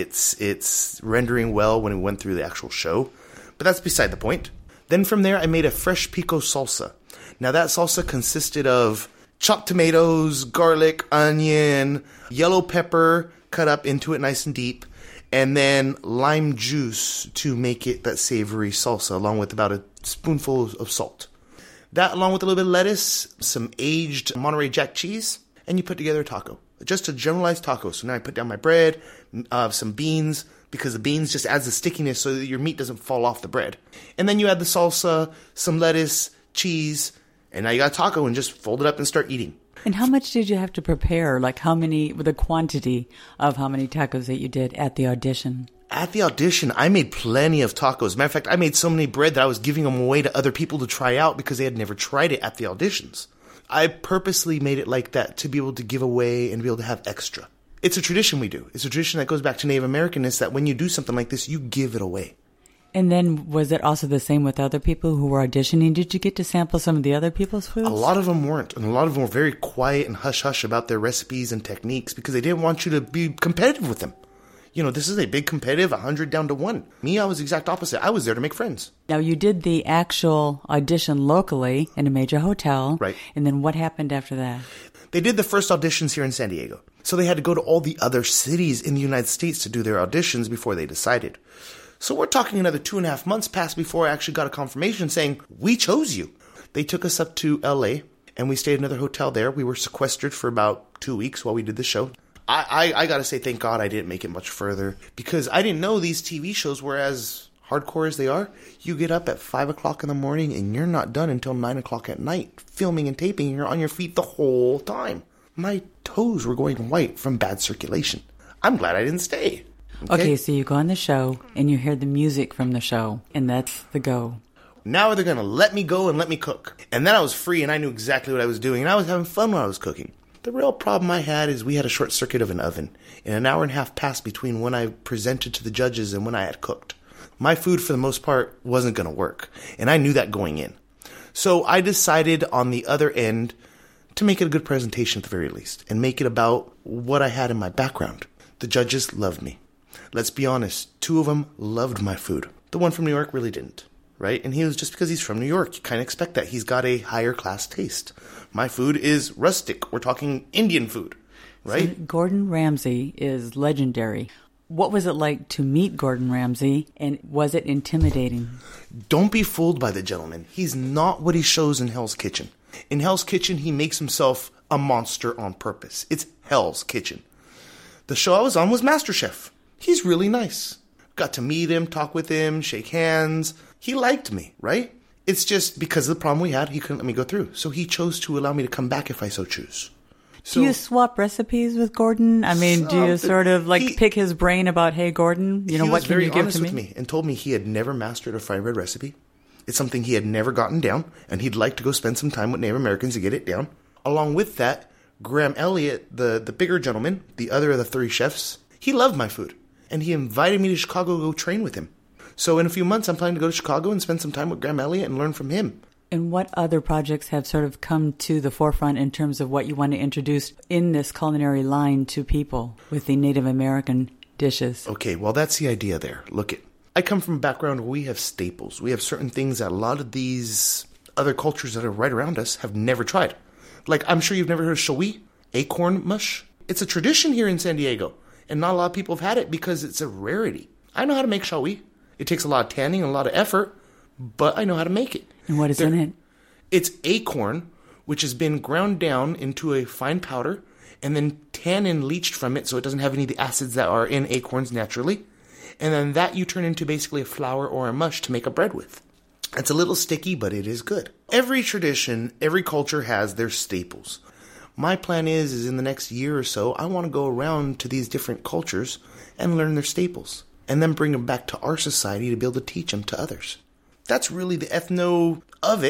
its rendering well when it went through the actual show. But that's beside the point. Then from there, I made a fresh pico salsa. Now that salsa consisted of chopped tomatoes, garlic, onion, yellow pepper cut up into it nice and deep, and then lime juice to make it that savory salsa, along with about a spoonful of salt. That, along with a little bit of lettuce, some aged Monterey Jack cheese, and you put together a taco. Just a generalized taco. So now I put down my bread, some beans, because the beans just adds the stickiness so that your meat doesn't fall off the bread. And then you add the salsa, some lettuce, cheese, and now you got a taco and just fold it up and start eating. And how much did you have to prepare? Like the quantity of how many tacos that you did at the audition? At the audition, I made plenty of tacos. Matter of fact, I made so many bread that I was giving them away to other people to try out because they had never tried it at the auditions. I purposely made it like that to be able to give away and be able to have extra. It's a tradition we do. It's a tradition that goes back to Native Americanness that when you do something like this, you give it away. And then was it also the same with other people who were auditioning? Did you get to sample some of the other people's foods? A lot of them weren't. And a lot of them were very quiet and hush-hush about their recipes and techniques because they didn't want you to be competitive with them. This is a big competitive, 100 down to 1. Me, I was the exact opposite. I was there to make friends. Now, you did the actual audition locally in a major hotel. Right. And then what happened after that? They did the first auditions here in San Diego. So they had to go to all the other cities in the United States to do their auditions before they decided. So we're talking another 2.5 months passed before I actually got a confirmation saying, we chose you. They took us up to LA and we stayed in another hotel there. We were sequestered for about 2 weeks while we did the show. I got to say, thank God I didn't make it much further because I didn't know these TV shows were as hardcore as they are. You get up at 5 o'clock in the morning and you're not done until 9 o'clock at night, filming and taping. You're on your feet the whole time. My toes were going white from bad circulation. I'm glad I didn't stay. Okay, so you go on the show and you hear the music from the show, and that's the go. Now they're going to let me go and let me cook. And then I was free and I knew exactly what I was doing, and I was having fun when I was cooking. The real problem I had is we had a short circuit of an oven, and an hour and a half passed between when I presented to the judges and when I had cooked. My food, for the most part, wasn't going to work, and I knew that going in. So I decided on the other end to make it a good presentation at the very least, and make it about what I had in my background. The judges loved me. Let's be honest, 2 of them loved my food. The one from New York really didn't. right? And he was, just because he's from New York, you kind of expect that. He's got a higher class taste. My food is rustic. We're talking Indian food, right? So Gordon Ramsay is legendary. What was it like to meet Gordon Ramsay, and was it intimidating? Don't be fooled by the gentleman. He's not what he shows in Hell's Kitchen. In Hell's Kitchen, he makes himself a monster on purpose. It's Hell's Kitchen. The show I was on was MasterChef. He's really nice. Got to meet him, talk with him, shake hands. He liked me, right? It's just because of the problem we had, he couldn't let me go through. So he chose to allow me to come back if I so choose. So, do you swap recipes with Gordon? I mean, do you sort of pick his brain about, hey, Gordon, what can you give to me? He was very honest with me and told me he had never mastered a fry bread recipe. It's something he had never gotten down, and he'd like to go spend some time with Native Americans to get it down. Along with that, Graham Elliott, the bigger gentleman, the other of the 3 chefs, he loved my food, and he invited me to Chicago to go train with him. So in a few months, I'm planning to go to Chicago and spend some time with Graham Elliott and learn from him. And what other projects have sort of come to the forefront in terms of what you want to introduce in this culinary line to people with the Native American dishes? Okay, well, that's the idea there. Look, I come from a background where we have staples. We have certain things that a lot of these other cultures that are right around us have never tried. Like, I'm sure you've never heard of shawi, acorn mush. It's a tradition here in San Diego, and not a lot of people have had it because it's a rarity. I know how to make shawi. It takes a lot of tanning and a lot of effort, but I know how to make it. And what is in it? It's acorn, which has been ground down into a fine powder, and then tannin leached from it so it doesn't have any of the acids that are in acorns naturally. And then that you turn into basically a flour or a mush to make a bread with. It's a little sticky, but it is good. Every tradition, every culture has their staples. My plan is in the next year or so, I want to go around to these different cultures and learn their staples, and then bring them back to our society to be able to teach them to others. That's really the ethno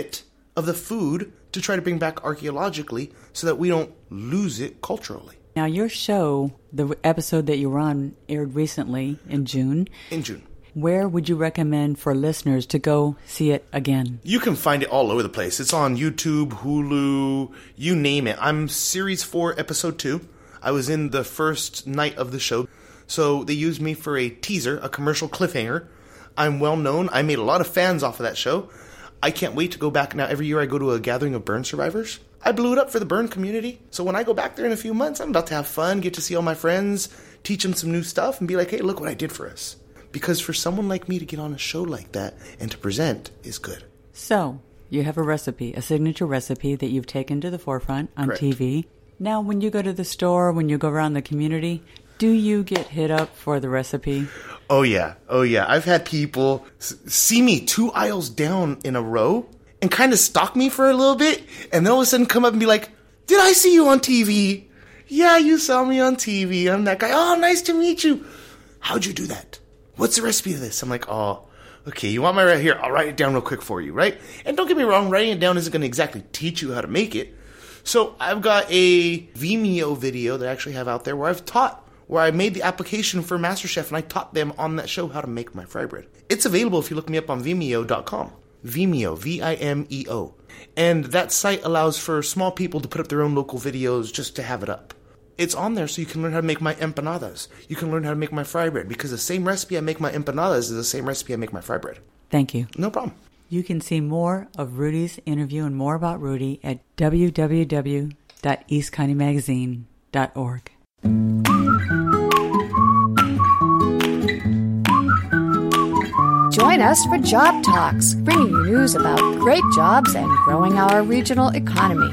of the food, to try to bring back archaeologically so that we don't lose it culturally. Now, your show, the episode that you were on, aired recently in June. In June. Where would you recommend for listeners to go see it again? You can find it all over the place. It's on YouTube, Hulu, you name it. I'm Series 4, Episode 2. I was in the first night of the show. So they used me for a teaser, a commercial cliffhanger. I'm well known. I made a lot of fans off of that show. I can't wait to go back. Now, every year I go to a gathering of burn survivors. I blew it up for the burn community. So when I go back there in a few months, I'm about to have fun, get to see all my friends, teach them some new stuff, and be like, hey, look what I did for us. Because for someone like me to get on a show like that and to present is good. So, you have a recipe, a signature recipe that you've taken to the forefront on Correct. TV. Now, when you go to the store, when you go around the community, do you get hit up for the recipe? Oh, yeah. I've had people see me 2 aisles down in a row and kind of stalk me for a little bit, and then all of a sudden come up and be like, did I see you on TV? Yeah, you saw me on TV. I'm that guy. Oh, nice to meet you. How'd you do that? What's the recipe of this? I'm like, oh, okay, you want my right here? I'll write it down real quick for you, right? And don't get me wrong, writing it down isn't going to exactly teach you how to make it. So I've got a Vimeo video that I actually have out there where I made the application for MasterChef, and I taught them on that show how to make my fry bread. It's available if you look me up on Vimeo.com. Vimeo, Vimeo. And that site allows for small people to put up their own local videos just to have it up. It's on there so you can learn how to make my empanadas. You can learn how to make my fry bread, because the same recipe I make my empanadas is the same recipe I make my fry bread. Thank you. No problem. You can see more of Rudy's interview and more about Rudy at www.eastcountymagazine.org. Join us for Job Talks, bringing you news about great jobs and growing our regional economy.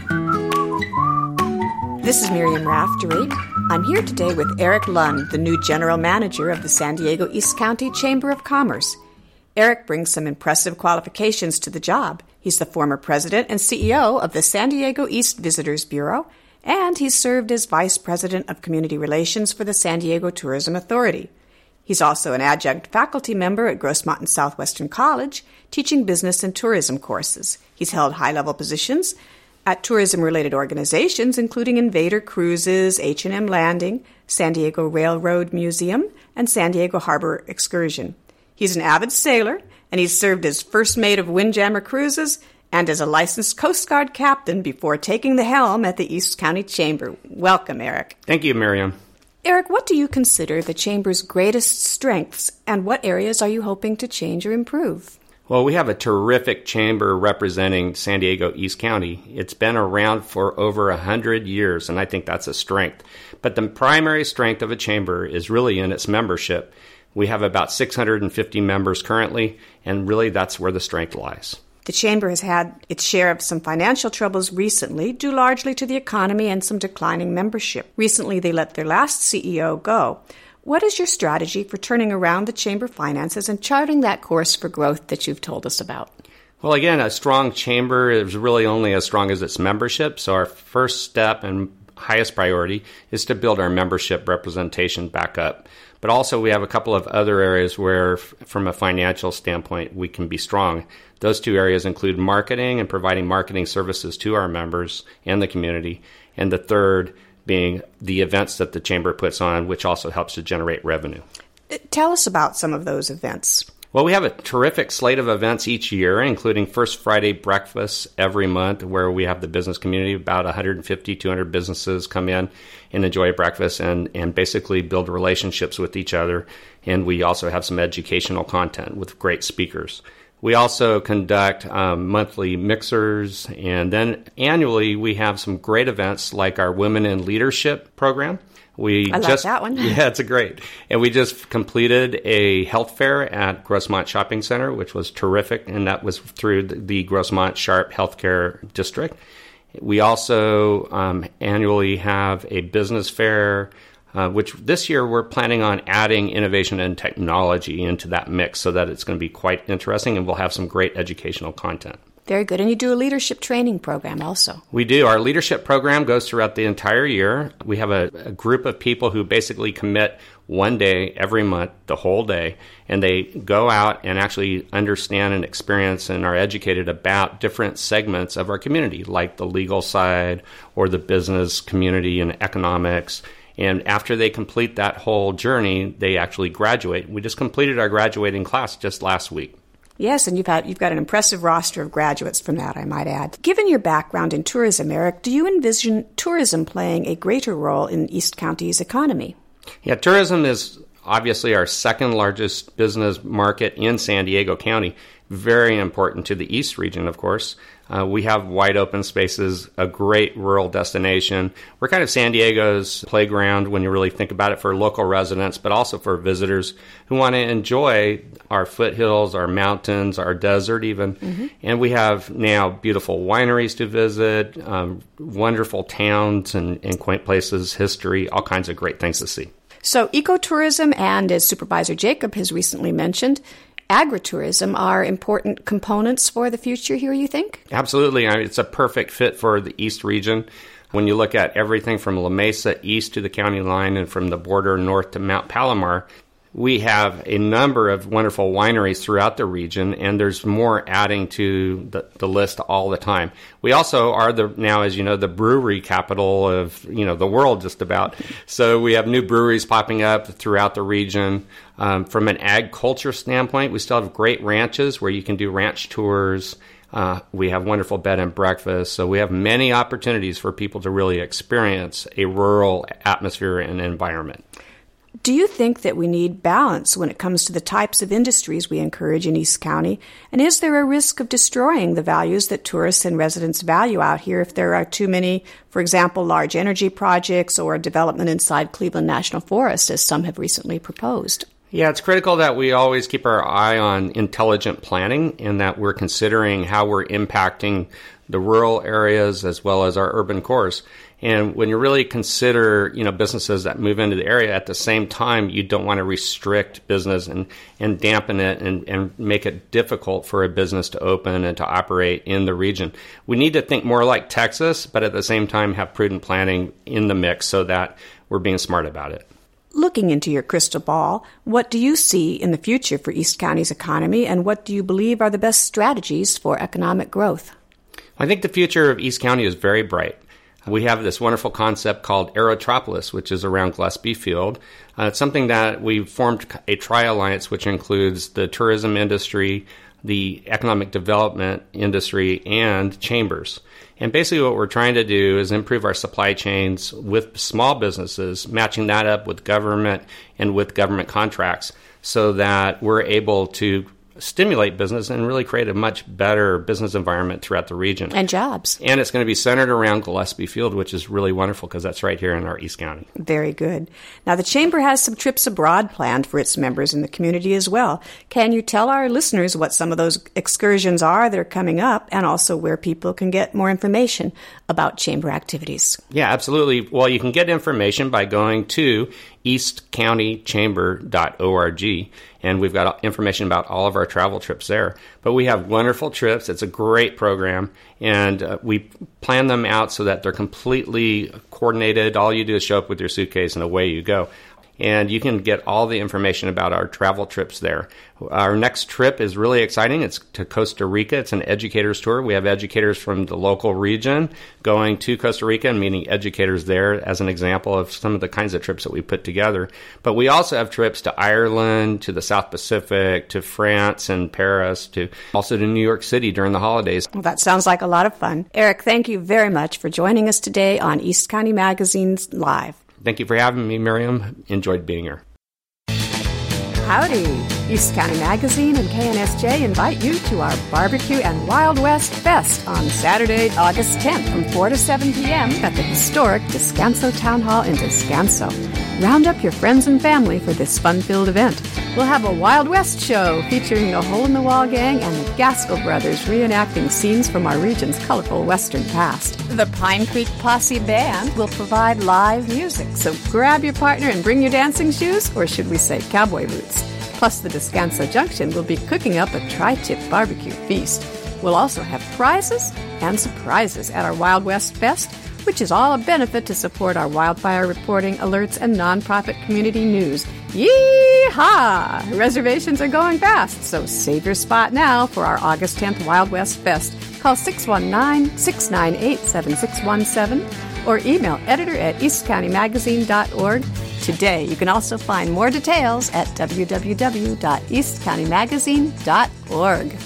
This is Miriam Raftery. I'm here today with Eric Lund, the new general manager of the San Diego East County Chamber of Commerce. Eric brings some impressive qualifications to the job. He's the former president and CEO of the San Diego East Visitors Bureau, and he's served as vice president of community relations for the San Diego Tourism Authority. He's also an adjunct faculty member at Grossmont and Southwestern College, teaching business and tourism courses. He's held high-level positions at tourism-related organizations, including Invader Cruises, H&M Landing, San Diego Railroad Museum, and San Diego Harbor Excursion. He's an avid sailor, and he's served as first mate of Windjammer Cruises and as a licensed Coast Guard captain before taking the helm at the East County Chamber. Welcome, Eric. Thank you, Miriam. Eric, what do you consider the Chamber's greatest strengths, and what areas are you hoping to change or improve? Well, we have a terrific chamber representing San Diego East County. It's been around for over 100 years, and I think that's a strength. But the primary strength of a chamber is really in its membership. We have about 650 members currently, and really that's where the strength lies. The Chamber has had its share of some financial troubles recently, due largely to the economy and some declining membership. Recently, they let their last CEO go. What is your strategy for turning around the Chamber finances and charting that course for growth that you've told us about? Well, again, a strong chamber is really only as strong as its membership. So our first step and highest priority is to build our membership representation back up. But also we have a couple of other areas where, from a financial standpoint, we can be strong. Those two areas include marketing and providing marketing services to our members and the community. And the third being the events that the Chamber puts on, which also helps to generate revenue. Tell us about some of those events. Well, we have a terrific slate of events each year, including First Friday breakfasts every month, where we have the business community, about 150, 200 businesses come in and enjoy a breakfast and basically build relationships with each other. And we also have some educational content with great speakers. We also conduct monthly mixers, and then annually we have some great events like our Women in Leadership program. I like that one. Yeah, it's great. And we just completed a health fair at Grossmont Shopping Center, which was terrific, and that was through the Grossmont Sharp Healthcare District. We also annually have a business fair, which this year we're planning on adding innovation and technology into that mix so that it's going to be quite interesting, and we'll have some great educational content. Very good. And you do a leadership training program also. We do. Our leadership program goes throughout the entire year. We have a group of people who basically commit one day every month, the whole day, and they go out and actually understand and experience and are educated about different segments of our community, like the legal side or the business community and economics. And after they complete that whole journey, they actually graduate. We just completed our graduating class just last week. Yes, and you've got an impressive roster of graduates from that, I might add. Given your background in tourism, Eric, do you envision tourism playing a greater role in East County's economy? Yeah, tourism is obviously our second largest business market in San Diego County. Very important to the East region, of course. We have wide open spaces, a great rural destination. We're kind of San Diego's playground when you really think about it for local residents, but also for visitors who want to enjoy our foothills, our mountains, our desert even. Mm-hmm. And we have now beautiful wineries to visit, wonderful towns and quaint places, history, all kinds of great things to see. So ecotourism and, as Supervisor Jacob has recently mentioned, agritourism are important components for the future here, you think? Absolutely. I mean, it's a perfect fit for the East region. When you look at everything from La Mesa east to the county line and from the border north to Mount Palomar, we have a number of wonderful wineries throughout the region, and there's more adding to the list all the time. We also are now, as you know, the brewery capital of the world just about. So we have new breweries popping up throughout the region. From an ag culture standpoint, we still have great ranches where you can do ranch tours. We have wonderful bed and breakfast. So we have many opportunities for people to really experience a rural atmosphere and environment. Do you think that we need balance when it comes to the types of industries we encourage in East County? And is there a risk of destroying the values that tourists and residents value out here if there are too many, for example, large energy projects or development inside Cleveland National Forest, as some have recently proposed? Yeah, it's critical that we always keep our eye on intelligent planning and that we're considering how we're impacting the rural areas as well as our urban cores. And when you really consider, businesses that move into the area at the same time, you don't want to restrict business and dampen it and make it difficult for a business to open and to operate in the region. We need to think more like Texas, but at the same time have prudent planning in the mix so that we're being smart about it. Looking into your crystal ball, what do you see in the future for East County's economy, and what do you believe are the best strategies for economic growth? I think the future of East County is very bright. We have this wonderful concept called Aerotropolis, which is around Gillespie Field. It's something that we've formed a tri-alliance, which includes the tourism industry, the economic development industry, and chambers. And basically what we're trying to do is improve our supply chains with small businesses, matching that up with government and with government contracts so that we're able to stimulate business and really create a much better business environment throughout the region. And jobs. And it's going to be centered around Gillespie Field, which is really wonderful because that's right here in our East County. Very good. Now, the Chamber has some trips abroad planned for its members in the community as well. Can you tell our listeners what some of those excursions are that are coming up, and also where people can get more information about Chamber activities? Yeah, absolutely. Well, you can get information by going to eastcountychamber.org, and we've got information about all of our travel trips there. But we have wonderful trips. It's a great program, and we plan them out so that they're completely coordinated. All you do is show up with your suitcase, and away you go. And you can get all the information about our travel trips there. Our next trip is really exciting. It's to Costa Rica. It's an educators tour. We have educators from the local region going to Costa Rica and meeting educators there as an example of some of the kinds of trips that we put together. But we also have trips to Ireland, to the South Pacific, to France and Paris, also to New York City during the holidays. Well, that sounds like a lot of fun. Eric, thank you very much for joining us today on East County Magazine's Live. Thank you for having me, Miriam. Enjoyed being here. Howdy! East County Magazine and KNSJ invite you to our Barbecue and Wild West Fest on Saturday, August 10th from 4 to 7 p.m. at the historic Descanso Town Hall in Descanso. Round up your friends and family for this fun-filled event. We'll have a Wild West show featuring the Hole in the Wall Gang and the Gaskell Brothers reenacting scenes from our region's colorful western past. The Pine Creek Posse Band will provide live music, so grab your partner and bring your dancing shoes, or should we say cowboy boots. Plus, the Descanso Junction will be cooking up a tri-tip barbecue feast. We'll also have prizes and surprises at our Wild West Fest, which is all a benefit to support our wildfire reporting, alerts, and nonprofit community news. Yee-haw! Reservations are going fast, so save your spot now for our August 10th Wild West Fest. Call 619-698-7617 or email editor@eastcountymagazine.org. Today, you can also find more details at www.eastcountymagazine.org.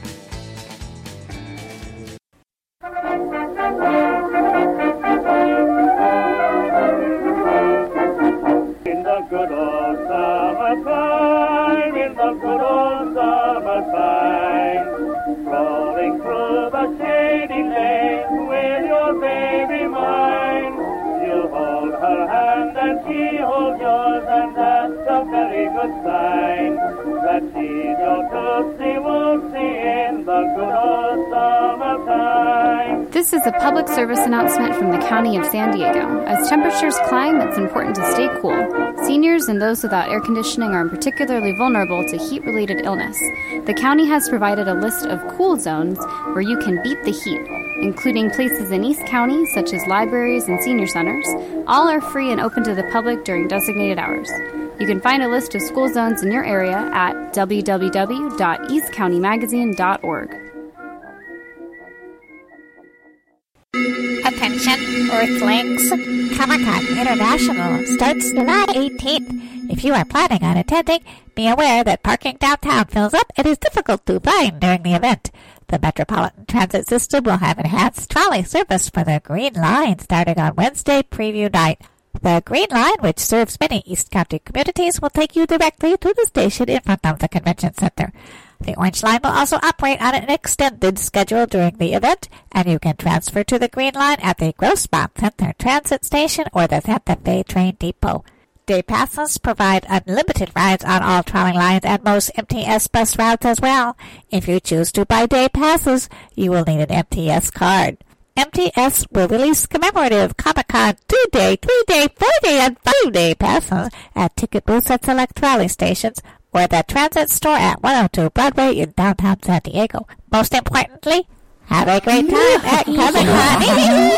This is a public service announcement from the County of San Diego. As temperatures climb, it's important to stay cool. Seniors and those without air conditioning are particularly vulnerable to heat-related illness. The county has provided a list of cool zones where you can beat the heat, including places in East County such as libraries and senior centers. All are free and open to the public during designated hours. You can find a list of school zones in your area at www.eastcountymagazine.org. Attention, Earthlings! Comic-Con International starts July 18th. If you are planning on attending, be aware that parking downtown fills up and is difficult to find during the event. The Metropolitan Transit System will have enhanced trolley service for the Green Line starting on Wednesday preview night. The Green Line, which serves many East County communities, will take you directly to the station in front of the Convention Center. The Orange Line will also operate on an extended schedule during the event, and you can transfer to the Green Line at the Grossmont Center Transit Station or the Santa Fe Train Depot. Day passes provide unlimited rides on all trolley lines and most MTS bus routes as well. If you choose to buy day passes, you will need an MTS card. MTS will release commemorative Comic-Con 2-day, 3-day, 4-day, and 5-day passes at ticket booths at select trolley stations or the transit store at 102 Broadway in downtown San Diego. Most importantly, have a great time at Comic-Con.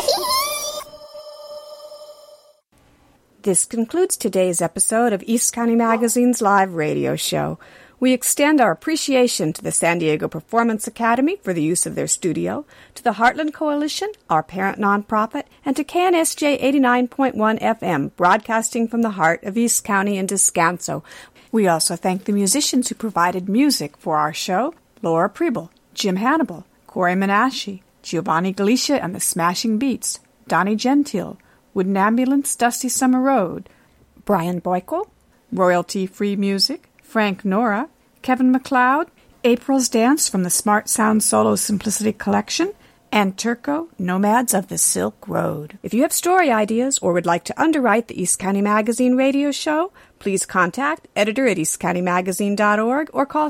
This concludes today's episode of East County Magazine's live radio show. We extend our appreciation to the San Diego Performance Academy for the use of their studio, to the Heartland Coalition, our parent nonprofit, and to KNSJ 89.1 FM, broadcasting from the heart of East County in Descanso. We also thank the musicians who provided music for our show: Laura Preble, Jim Hannibal, Corey Menashe, Giovanni Galicia and the Smashing Beats, Donnie Gentile, Wooden Ambulance, Dusty Summer Road, Brian Boyko, Royalty Free Music, Frank Nora, Kevin McLeod, April's Dance from the Smart Sound Solo Simplicity Collection, and Turco, Nomads of the Silk Road. If you have story ideas or would like to underwrite the East County Magazine radio show, please contact editor at eastcountymagazine.org or call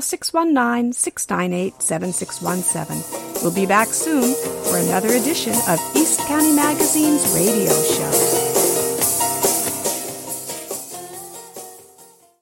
619-698-7617. We'll be back soon for another edition of East County Magazine's radio show.